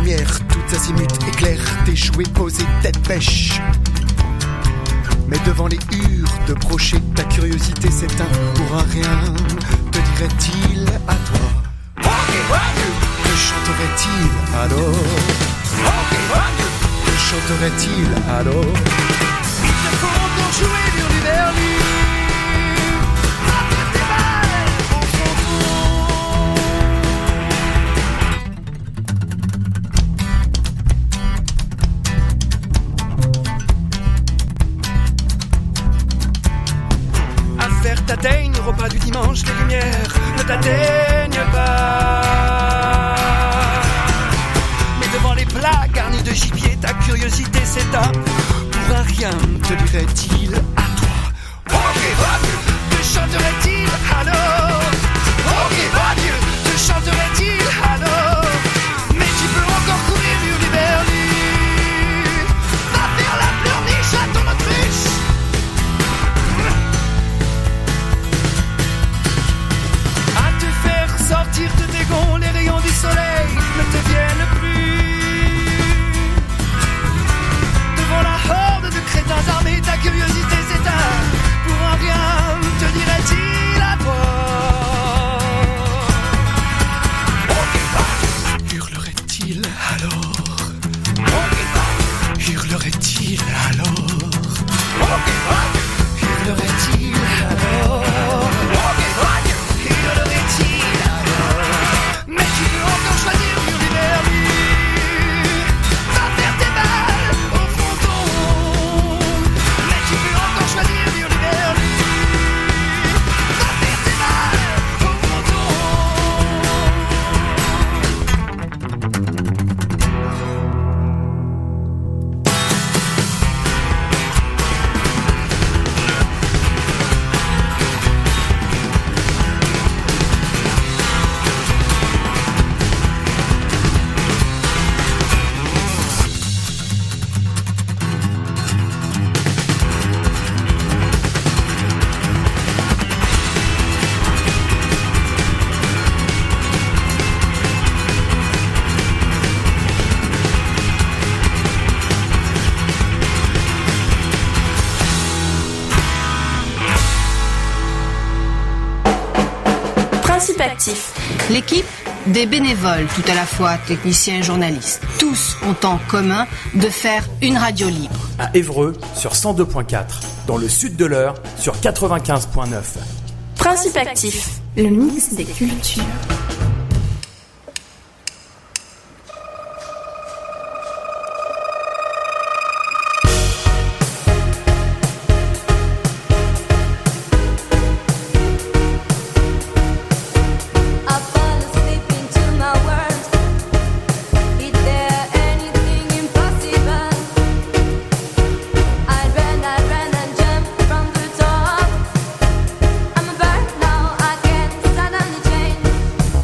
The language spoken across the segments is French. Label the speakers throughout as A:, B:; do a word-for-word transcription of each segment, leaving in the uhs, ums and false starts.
A: lumière, toutes azimuts éclairent, tes jouets posés tête bêche. Mais devant les hures de brochet, ta curiosité s'éteint pour un rien. Te dirait-il à toi? Que chanterait-il alors? Que chanterait-il alors? Il te faut encore jouer du Berlin. T'atteignent au repas du dimanche, les lumières ne t'atteignent pas. Mais devant les plats garnis de gibier, ta curiosité s'éteint pour un rien. Te dirait-il à toi? Que chanterait-il alors? Que chanterait-il alors? Mais tu peux encore courir du Berlin. Va faire la pleurniche à ton Autriche. Sortir de tes gonds, les rayons du soleil ne te viennent plus. Devant la horde de crétins armés, ta curiosité s'éteint pour un rien. Te dirait-il à toi? Hurlerait-il alors? Hurlerait-il alors? Hurlerait-il alors?
B: Actif. L'équipe, des bénévoles, tout à la fois techniciens et journalistes. Tous ont en commun de faire une radio libre.
C: À Évreux sur cent deux point quatre, dans le sud de l'Eure sur quatre-vingt-quinze point neuf.
B: Principe Actif, le mix des cultures.
D: I'm a bird now, I can't stand on the chain.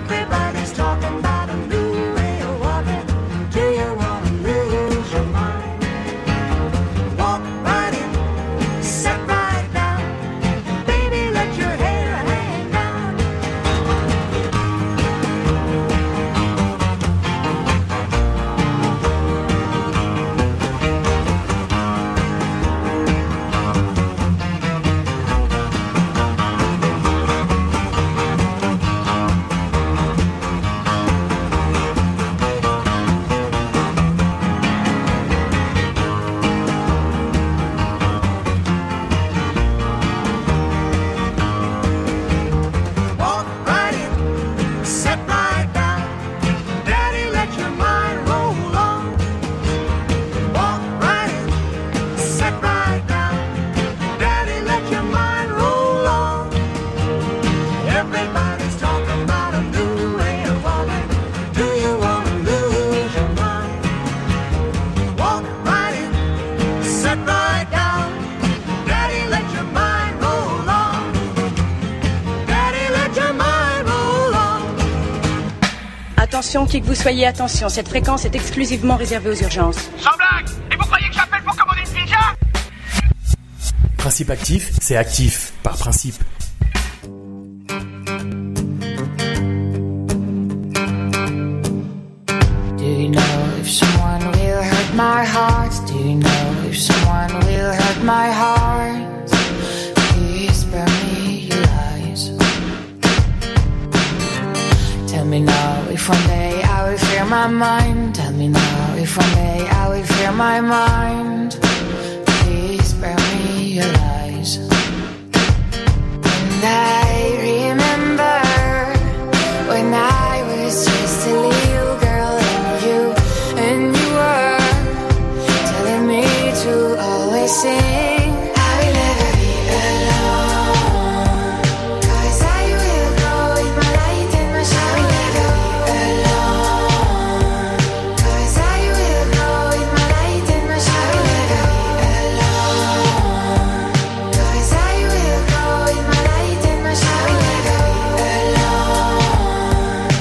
D: Everybody's talking about a new way of walking. Do you want to lose your mind? Walk right in, sit right down. Baby, let your hair hang down. Walk right in, sit right down. Daddy, let your mind roll on. Walk right in, sit right down. Daddy, let your mind roll on. Everybody's talking about a new way of walking. Do you want to lose your mind? Walk right in, sit right down. Daddy, let your mind roll on. Daddy, let your mind roll on.
E: Attention, qui que vous soyez, attention, cette fréquence est exclusivement réservée aux urgences.
F: Sans blague. Et vous croyez que j'appelle pour commander une pizza?
C: Principe actif, c'est actif, par principe.
G: Do you know if someone will hurt my heart? Do you know if someone will hurt my heart? Please spare me your lies. Tell me now if one day I will fear my mind. Tell me now if one day I will fear my mind. Please spare me your lies. And I remember when I was just a little girl and you, and you were telling me to always sing. I will never be alone, 'cause I will go with my light and my shine. I will never be alone, 'cause I will go with my light and my shine. I will never be alone, 'cause I will go with my light and my shine. I will never be alone.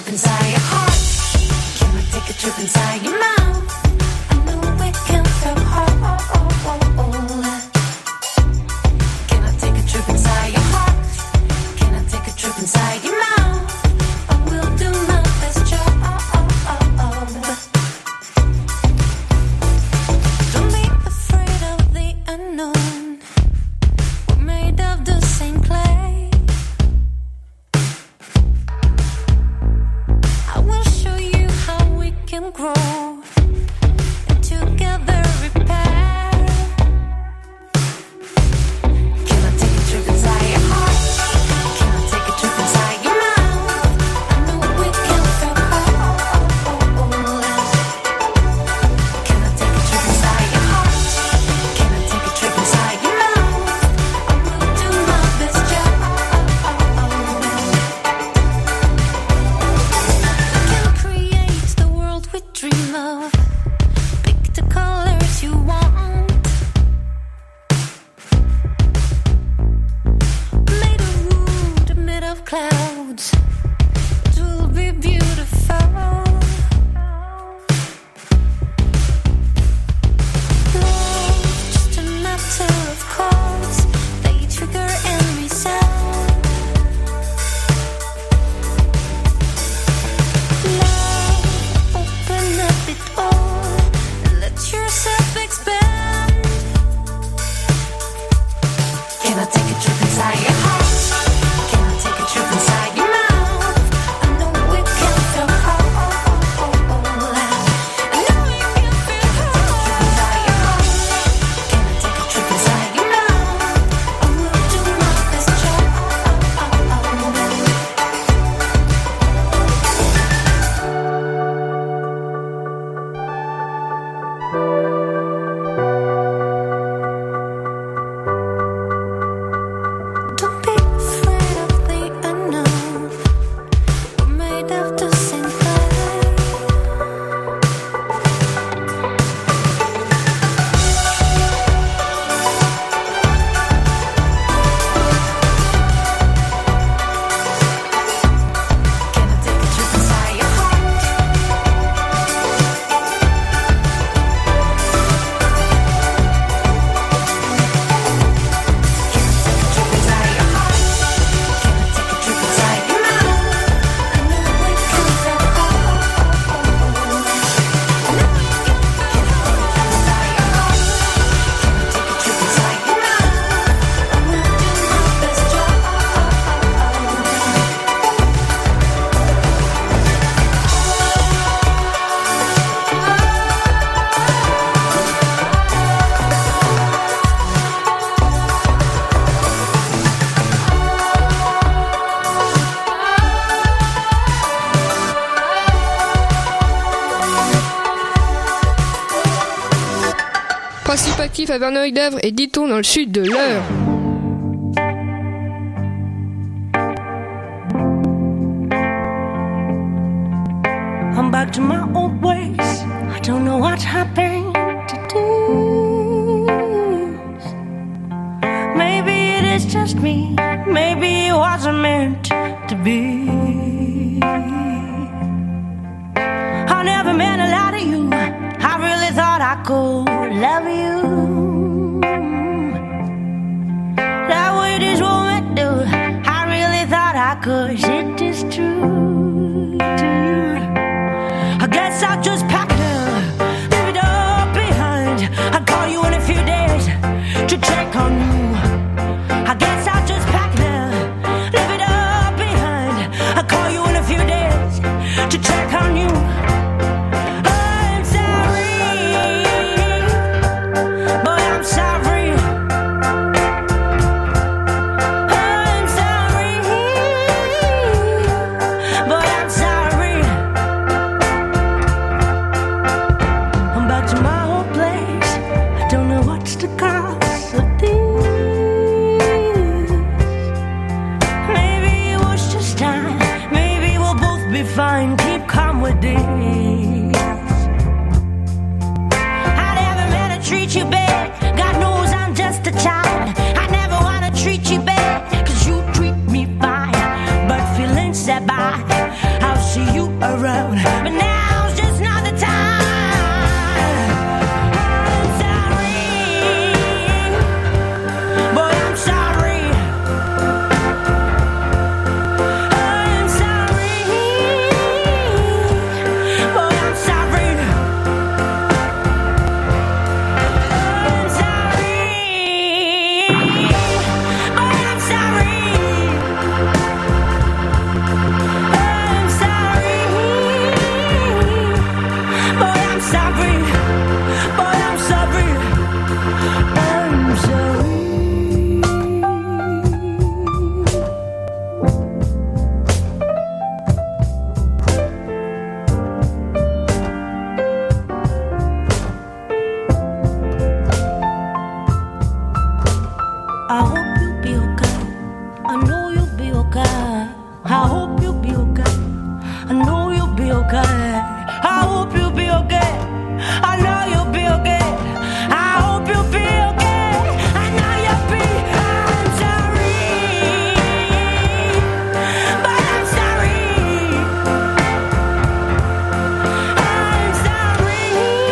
G: trip inside your heart? Can I take a trip inside your mouth? I know we can feel whole. Can I take a trip inside your heart? Can I take a trip inside your mouth? I will do my best job. Don't be afraid of the unknown. We're made of the same clay. I will show you how we can grow and together repair. Can I take a trip inside your heart? Can I take a trip inside your mouth? I know we can feel whole. Can I take a trip inside your heart? Can I take a trip inside your mouth? I will do my best job. We can create the world we dream of. Pick the colors you want. Made of wood, made of clouds. It will be beautiful. Love, just a matter of chords. They trigger and resound. Love, open up the door and let yourself expand. Can I take a trip inside your heart? Can I take a trip inside your mouth? I know we can feel whole. I know we can feel whole. Can I take a trip inside your mouth? I will do my best job. Don't be afraid of the unknown. We're made of the same clay. Can I take a trip inside your heart? Can I take a trip inside your heart? Can I take a trip inside your mouth? I know we can feel whole. I know we can feel whole. Inside your heart. Can I take a trip inside your mouth? I will do my best job.
H: Principe actif à Verneuil-d'Avre et Diton dans le sud de l'Eure.
I: I'm back to my old ways. I don't know what happened to do. Maybe it is just me. Maybe it wasn't meant to be. I never meant a lot of you. I really thought I could love you. That way this woman do. I really thought I could. It is true, true. I guess I'll just pack it up, leave it all behind. I'll call you in a few days to check on you. I guess I'll just pack it up, leave it all behind. I'll call you in a few days to check on you. I'm sorry, boy, I'm sorry. I'm sorry, boy, I'm sorry. I'm back to my old place. I don't know what's the cause of this. Maybe it was just time. Maybe we'll both be fine. Keep calm with this. I never meant to treat you bad. God knows I'm just a child. I never wanna treat you bad, 'cause you treat me fine. But feelings that by, I'll see you I hope you'll be okay. I know you'll be okay. I hope you'll be okay. I know you'll be okay. I hope you'll be okay. I know you'll be. I'm sorry, but I'm sorry. I'm sorry,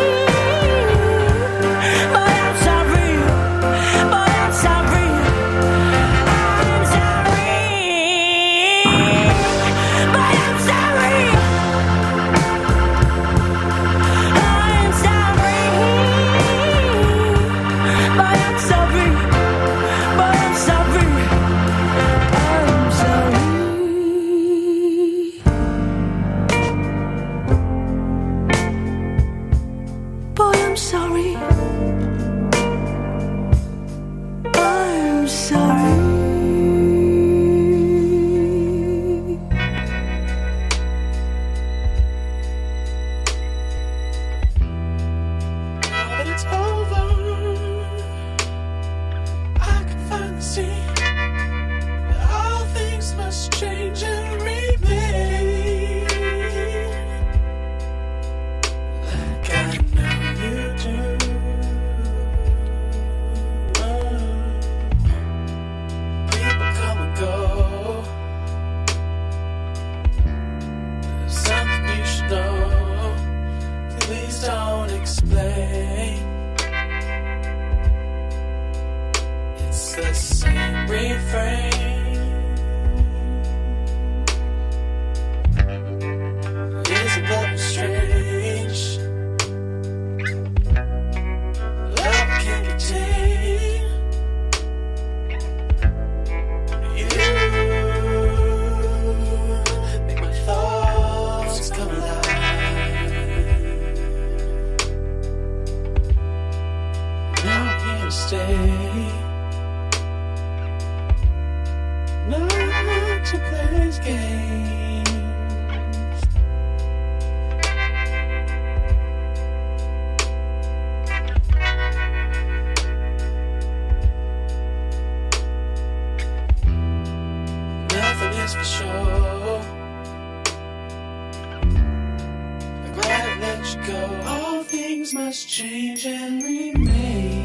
I: but I'm sorry. But I'm sorry. I'm sorry, but I'm sorry. I'm sorry, but I'm sorry, but I'm sorry, I'm sorry. Boy, I'm sorry. I'm sorry.
J: Now that it's over, I can finally see that all things must change and remain like I know you do. People come and go. There's something you should know. Please don't explain. It's the same refrain. Isn't love strange? Love can't contain you. Make my thoughts come alive. Now I can't stay. Not to play these games. Nothing is for sure. I'm glad I let you go. All things must change and remain